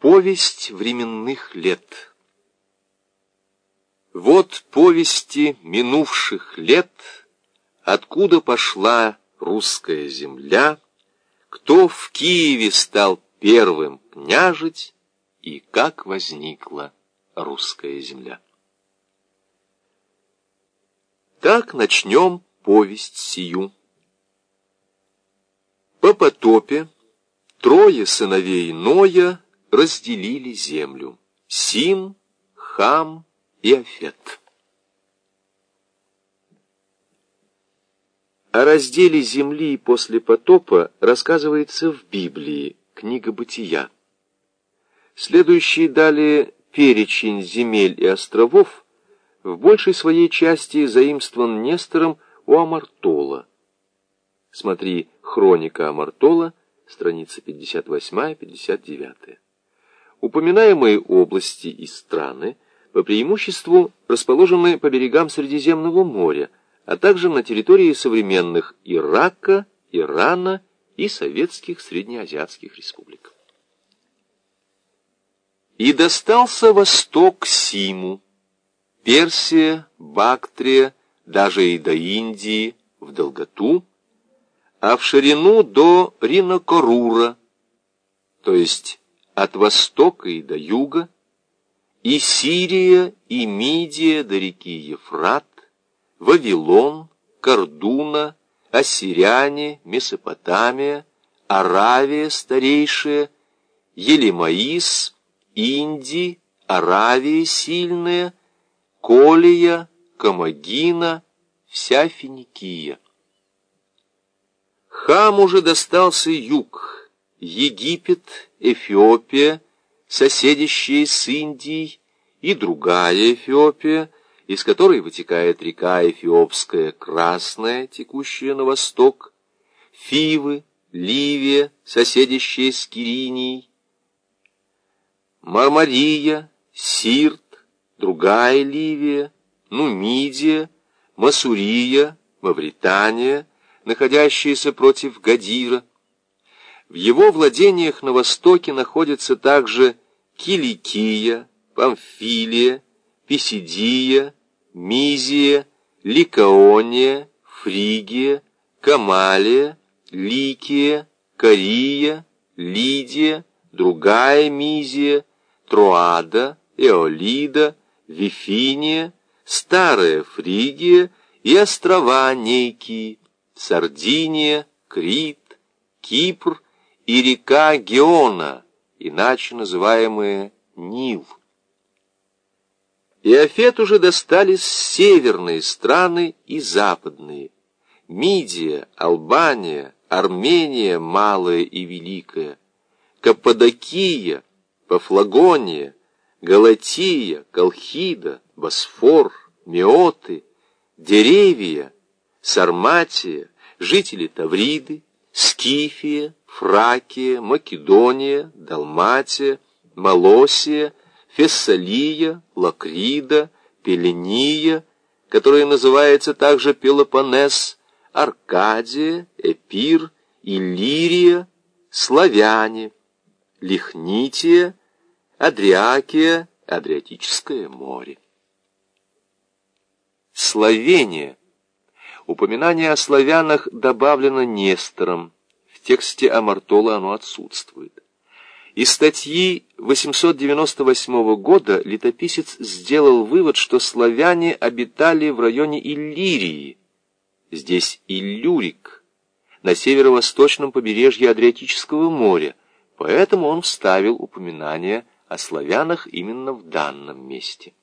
Повесть временных лет. Вот повести минувших лет, откуда пошла русская земля, кто в Киеве стал первым княжить и как возникла русская земля. Так начнем повесть сию. По потопе трое сыновей Ноя разделили землю: Сим, Хам и Афет. О разделе земли после потопа рассказывается в Библии, книга Бытия. Следующий далее перечень земель и островов в большей своей части заимствован Нестором у Амартола. Смотри «Хроника Амартола», страницы 58-59. Упоминаемые области и страны по преимуществу расположены по берегам Средиземного моря, а также на территории современных Ирака, Ирана и советских среднеазиатских республик. И достался восток Симу, Персия, Бактрия, даже и до Индии в долготу, а в ширину до Ринокорура, то есть от востока и до юга, и Сирия, и Мидия до реки Ефрат, Вавилон, Кардуна, Ассиряне, Месопотамия, Аравия старейшая, Елемаис, Инди, Аравия сильная, Колия, Комагина, вся Финикия. Хаму же достался юг, Египет, Эфиопия, соседящие с Индией, и другая Эфиопия, из которой вытекает река Эфиопская Красная, текущая на восток, Фивы, Ливия, соседящая с Киринией, Мармария, Сирт, другая Ливия, Нумидия, Массурия, Мавритания, находящаяся против Гадира. В его владениях на востоке находятся также Киликия, Памфилия, Писидия, Мизия, Ликаония, Фригия, Камалия, Ликия, Кария, Лидия, другая Мизия, Троада, Эолида, Вифиния, Старая Фригия и острова Нейкии, Сардиния, Крит, Кипр и река Геона, иначе называемая Нил. Иофету же достались северные страны и западные: Мидия, Албания, Армения малая и великая, Каппадокия, Пафлагония, Галатия, Колхида, Босфор, Меоты, Деревия, Сарматия, жители Тавриды, Скифия, Фракия, Македония, Далматия, Малосия, Фессалия, Лакрида, Пеления, которая называется также Пелопоннес, Аркадия, Эпир, Иллирия, Славяне, Лихнития, Адриакия, Адриатическое море. Словения. Упоминание о славянах добавлено Нестором. В тексте Амартола оно отсутствует. Из статьи 898 года летописец сделал вывод, что славяне обитали в районе Иллирии, здесь Иллюрик, на северо-восточном побережье Адриатического моря, поэтому он вставил упоминание о славянах именно в данном месте.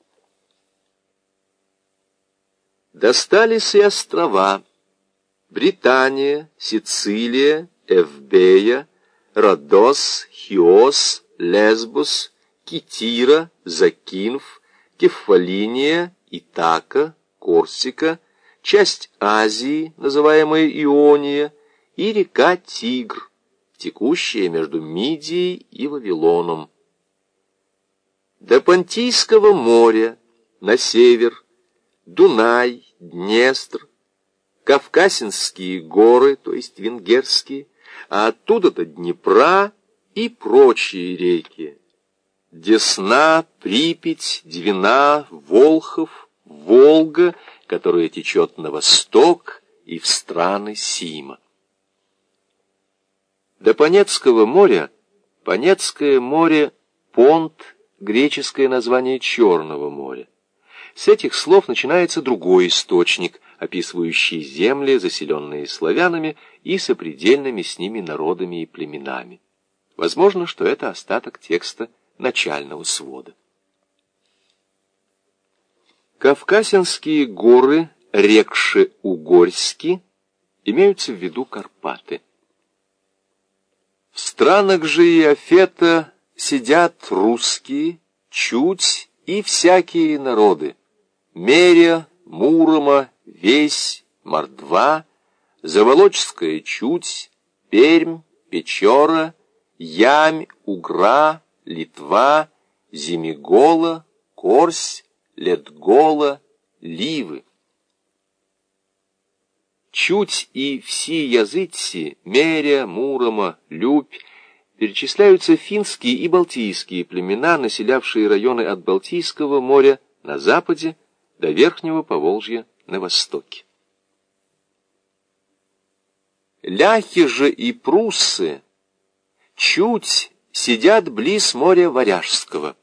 Достались и острова: Британия, Сицилия, Эвбея, Родос, Хиос, Лесбос, Китира, Закинф, Кефалиния, Итака, Корсика, часть Азии, называемая Иония, и река Тигр, текущая между Мидией и Вавилоном. До Понтийского моря на север Дунай, Днестр, Кавказинские горы, то есть венгерские, а оттуда до Днепра и прочие реки: Десна, Припять, Двина, Волхов, Волга, которая течет на восток и в страны Сима. До Понетского моря Понетское море — Понт, греческое название Черного моря. С этих слов начинается другой источник, описывающий земли, заселенные славянами и сопредельными с ними народами и племенами. Возможно, что это остаток текста начального свода. Кавказинские горы Рекши-Угорьски имеются в виду Карпаты. В странах же Иофета сидят русские, Чуть и всякие народы: Меря, Мурома, Весь, Мордва, Заволочская Чуть, Пермь, Печора, Ямь, Угра, Литва, Зимегола, Корсь, Ледгола, Ливы. Чуть и Вси-Язытси, Меря, Мурома, Любь перечисляются финские и балтийские племена, населявшие районы от Балтийского моря на западе до Верхнего Поволжья на востоке. Ляхи же и пруссы чуть сидят близ моря Варяжского.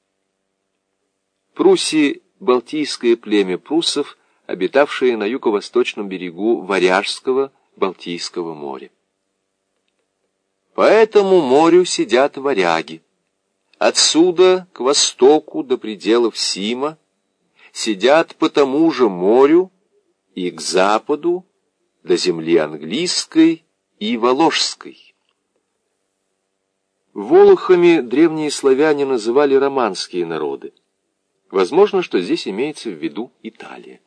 Пруссии — балтийское племя пруссов, обитавшие на юго-восточном берегу Варяжского Балтийского моря. По этому морю сидят варяги. Отсюда к востоку до пределов Сима сидят по тому же морю и к западу до земли английской и воложской. Волохами древние славяне называли романские народы. Возможно, что здесь имеется в виду Италия.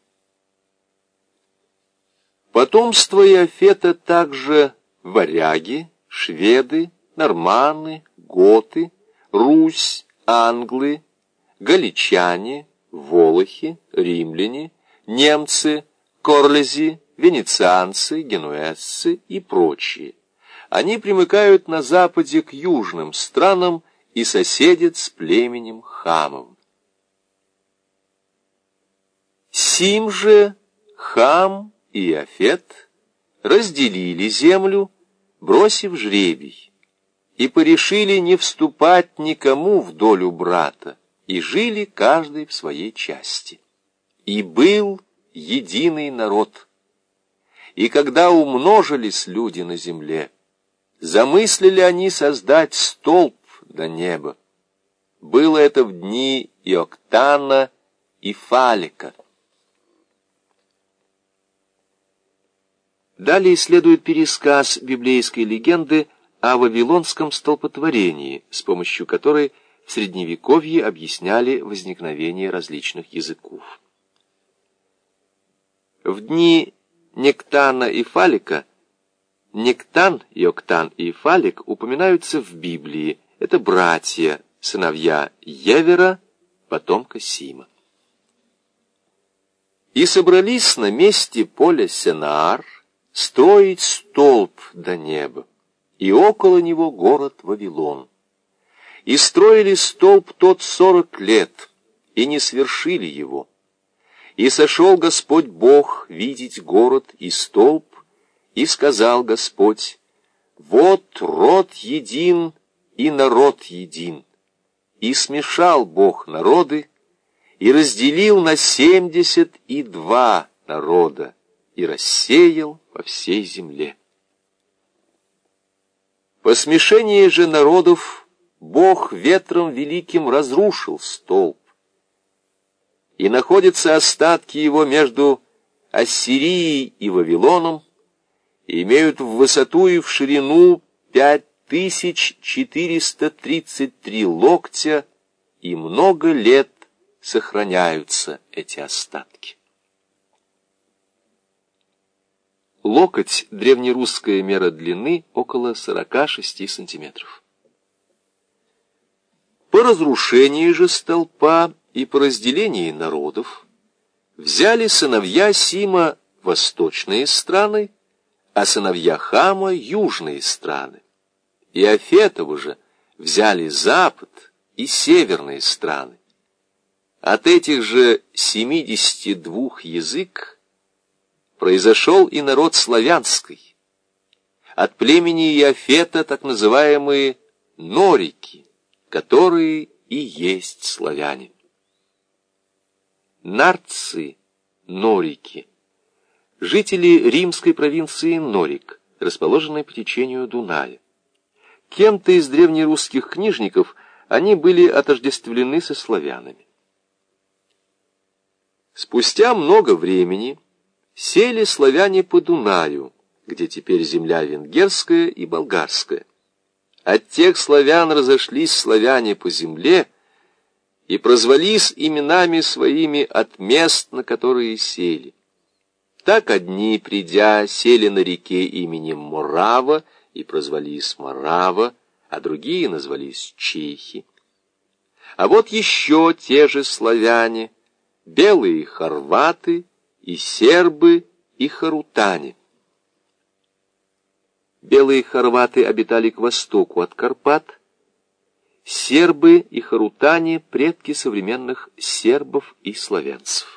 Потомство Иофета также варяги, шведы, норманы, готы, Русь, англы, галичане, волохи, римляне, немцы, корлези, венецианцы, генуэзцы и прочие. Они примыкают на западе к южным странам и соседят с племенем Хамовым. Сим же Хам и Иофет разделили землю, бросив жребий, и порешили не вступать никому в долю брата, и жили каждый в своей части. И был единый народ. И когда умножились люди на земле, замыслили они создать столб до неба. Было это в дни Иоктана и Фалика. Далее следует пересказ библейской легенды о вавилонском столпотворении, с помощью которой в Средневековье объясняли возникновение различных языков. В дни Нектана и Фалика Нектан, Иоктан и Фалик упоминаются в Библии. Это братья, сыновья Евера, потомка Сима. И собрались на месте поля Сенаар строить столб до неба, и около него город Вавилон. И строили столб тот 40 лет, и не свершили его. И сошел Господь Бог видеть город и столб, и сказал Господь: вот род един и народ един. И смешал Бог народы, и разделил на 72 народа, и рассеял по всей земле. По смешении же народов Бог ветром великим разрушил столб, и находятся остатки его между Ассирией и Вавилоном, и имеют в высоту и в ширину 5433 локтя, и много лет сохраняются эти остатки. Локоть — древнерусская мера длины, около 46 сантиметров. По разрушении же столпа и по разделении народов взяли сыновья Сима восточные страны, а сыновья Хама — южные страны. Иофетову же взяли Запад и северные страны. От этих же 72 язык произошел и народ славянский. От племени Иофета так называемые норики, которые и есть славяне. Нарцы, норики, жители римской провинции Норик, расположенной по течению Дуная. Кем-то из древнерусских книжников они были отождествлены со славянами. Спустя много времени сели славяне по Дунаю, где теперь земля венгерская и болгарская. От тех славян разошлись славяне по земле и прозвались именами своими от мест, на которые сели. Так одни, придя, сели на реке именем Морава и прозвались Морава, а другие назвались чехи. А вот еще те же славяне, белые хорваты и сербы и харутане. Белые хорваты обитали к востоку от Карпат, сербы и харутане — предки современных сербов и славянцев.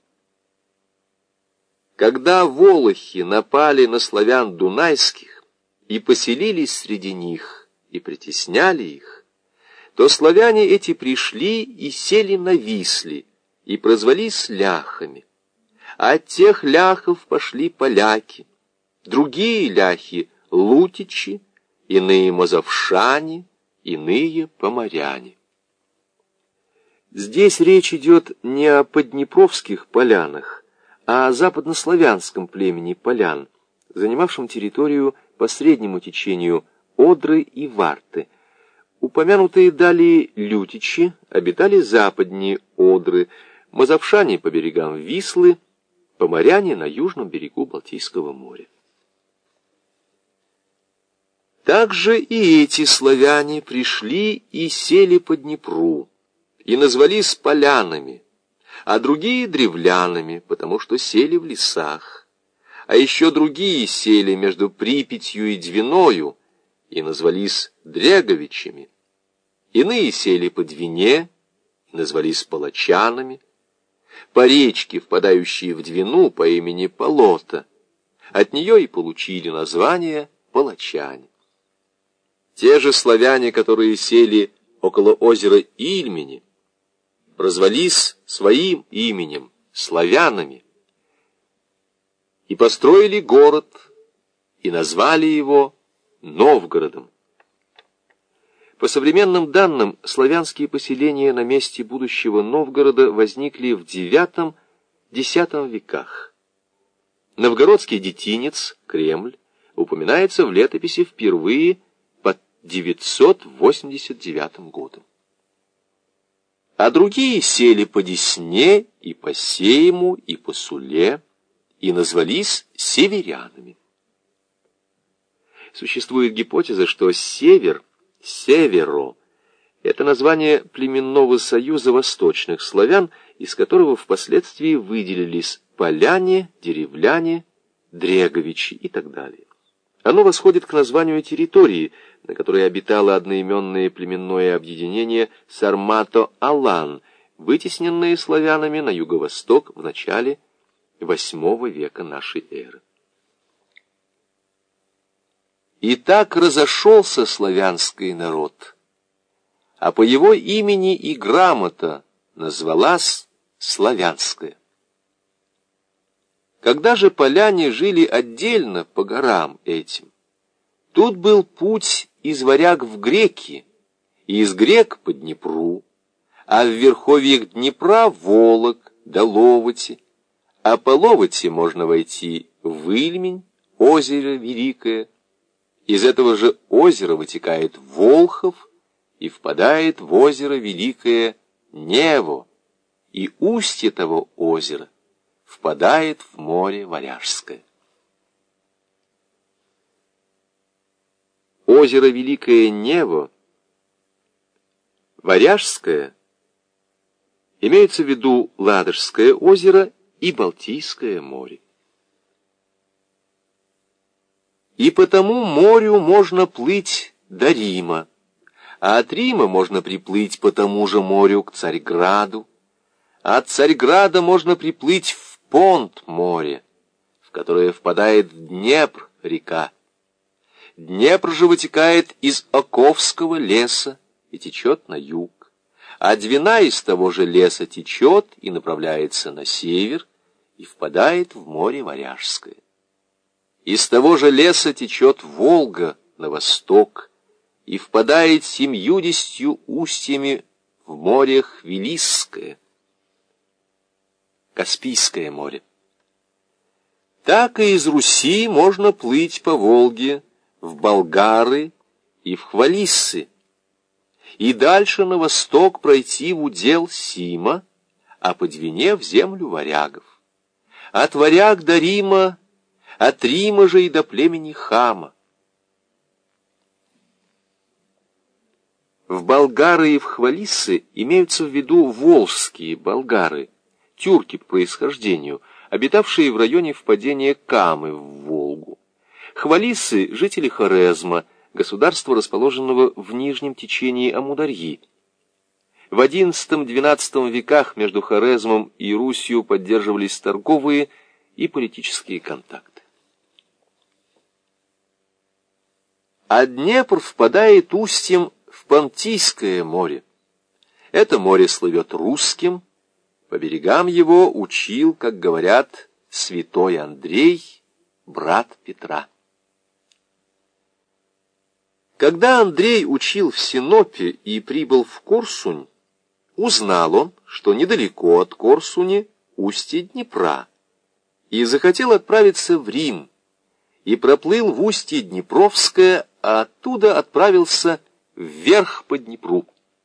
Когда волохи напали на славян дунайских и поселились среди них и притесняли их, то славяне эти пришли и сели на Висле и прозвались ляхами. А от тех ляхов пошли поляки, другие ляхи — лутичи, иные мазовшане, иные поморяне. Здесь речь идет не о поднепровских полянах, а о западнославянском племени полян, занимавшем территорию по среднему течению Одры и Варты. Упомянутые далее лютичи обитали западнее Одры, мазовшане по берегам Вислы, поморяне на южном берегу Балтийского моря. Также и эти славяне пришли и сели по Днепру, и назвались полянами, а другие — древлянами, потому что сели в лесах. А еще другие сели между Припятью и Двиною, и назвались дреговичами. Иные сели по Двине, и назвались палачанами. По речке, впадающей в Двину по имени Полота, от нее и получили название палачане. Те же славяне, которые сели около озера Ильмени, прозвались своим именем славянами и построили город и назвали его Новгородом. По современным данным, славянские поселения на месте будущего Новгорода возникли в IX-X веках. Новгородский детинец, Кремль, упоминается в летописи впервые под 989 годом. А другие сели по Десне и по Сейму и по Суле и назвались северянами. Существует гипотеза, что север, северо, это название племенного союза восточных славян, из которого впоследствии выделились поляне, деревляне, дреговичи и так далее. Оно восходит к названию территории, на которой обитало одноименное племенное объединение Сармато-Алан, вытесненные славянами на юго-восток в начале VIII века нашей эры. И так разошелся славянский народ, а по его имени и грамота назвалась славянская. Когда же поляне жили отдельно по горам этим, тут был путь из Варяг в Греки, и из Грек по Днепру, а в верховьях Днепра Волок да Ловоти, а по Ловоти можно войти в Ильмень, озеро Великое. Из этого же озера вытекает Волхов и впадает в озеро Великое Нево, и устье того озера впадает в море Варяжское. Озеро Великое Нево, Варяжское, имеется в виду Ладожское озеро и Балтийское море. И потому морю можно плыть до Рима, а от Рима можно приплыть по тому же морю к Царьграду, а от Царьграда можно приплыть в Понт море, в которое впадает Днепр река. Днепр же вытекает из Оковского леса и течет на юг, а Двина из того же леса течет и направляется на север и впадает в море Варяжское. Из того же леса течет Волга на восток и впадает 70 устьями в море Хвилисское, Каспийское море. Так и из Руси можно плыть по Волге в Болгары и в Хвалиссы, и дальше на восток пройти в удел Сима, а по Двине в землю варягов. От варяг до Рима, от Рима же и до племени Хама. В Болгары и в Хвалиссы имеются в виду волжские болгары, тюрки по происхождению, обитавшие в районе впадения Камы в Волгу. Хвалиссы — жители Хорезма, государства, расположенного в нижнем течении Амударьи. В XI-XII веках между Хорезмом и Русью поддерживались торговые и политические контакты. А Днепр впадает устьем в Понтийское море. Это море слывет русским, по берегам его учил, как говорят, святой Андрей, брат Петра. Когда Андрей учил в Синопе и прибыл в Корсунь, узнал он, что недалеко от Корсуни устье Днепра, и захотел отправиться в Рим, и проплыл в устье Днепровское, а оттуда отправился вверх по Днепру.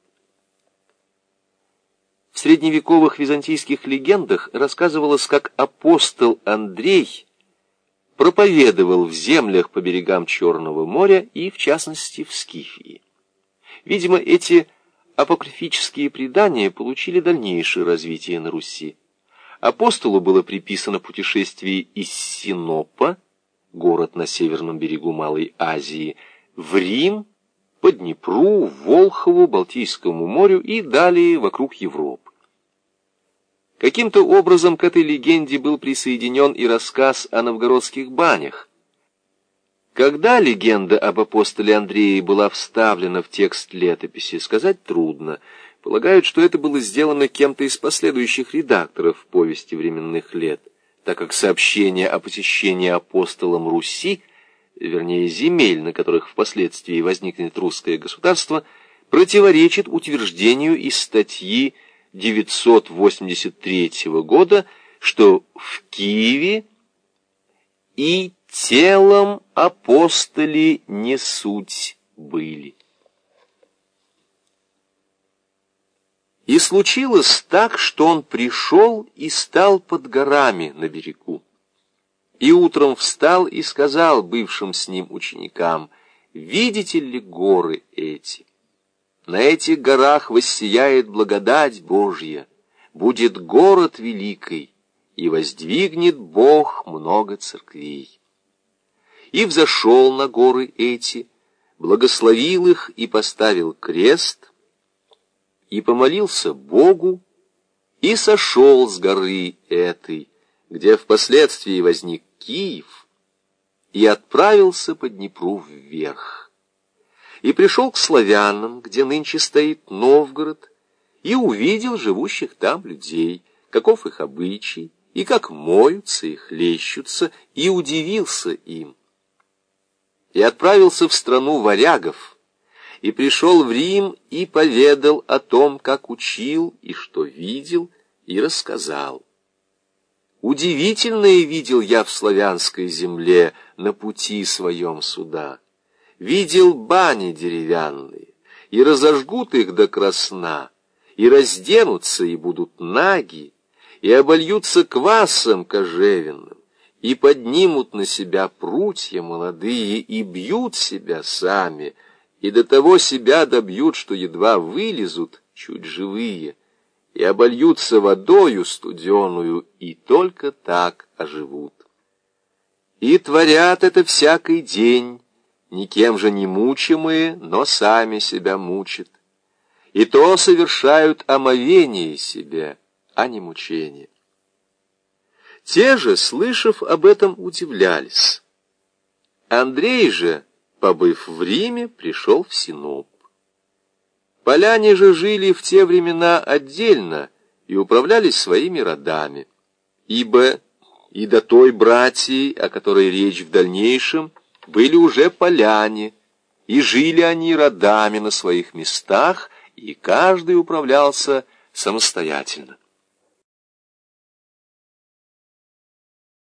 В средневековых византийских легендах рассказывалось, как апостол Андрей проповедовал в землях по берегам Черного моря и, в частности, в Скифии. Видимо, эти апокрифические предания получили дальнейшее развитие на Руси. Апостолу было приписано путешествие из Синопа, город на северном берегу Малой Азии, в Рим, по Днепру, Волхову, Балтийскому морю и далее вокруг Европы. Каким-то образом к этой легенде был присоединен и рассказ о новгородских банях. Когда легенда об апостоле Андрее была вставлена в текст летописи, сказать трудно. Полагают, что это было сделано кем-то из последующих редакторов повести временных лет, так как сообщение о посещении апостолом Руси, вернее земель, на которых впоследствии возникнет русское государство, противоречит утверждению из статьи 983 года, что в Киеве и телом апостоли не суть были. И случилось так, что он пришел и стал под горами на берегу. И утром встал и сказал бывшим с ним ученикам: «Видите ли горы эти? На этих горах воссияет благодать Божья, будет город великий, и воздвигнет Бог много церквей». И взошел на горы эти, благословил их и поставил крест, и помолился Богу, и сошел с горы этой, где впоследствии возник Киев, и отправился по Днепру вверх. И пришел к славянам, где нынче стоит Новгород, и увидел живущих там людей, каков их обычай, и как моются и хлещутся, и удивился им. И отправился в страну варягов, и пришел в Рим, и поведал о том, как учил, и что видел, и рассказал. Удивительное видел я в славянской земле на пути своем сюда. Видел бани деревянные, и разожгут их до красна, и разденутся, и будут наги, и обольются квасом кожевенным, и поднимут на себя прутья молодые, и бьют себя сами, и до того себя добьют, что едва вылезут чуть живые, и обольются водою студеную, и только так оживут. И творят это всякий день, никем же не мучимые, но сами себя мучат. И то совершают омовение себе, а не мучение. Те же, слышав об этом, удивлялись. Андрей же, побыв в Риме, пришел в Синоп. Поляне же жили в те времена отдельно и управлялись своими родами, ибо и до той братьи, о которой речь в дальнейшем, были уже поляне, и жили они родами на своих местах, и каждый управлялся самостоятельно.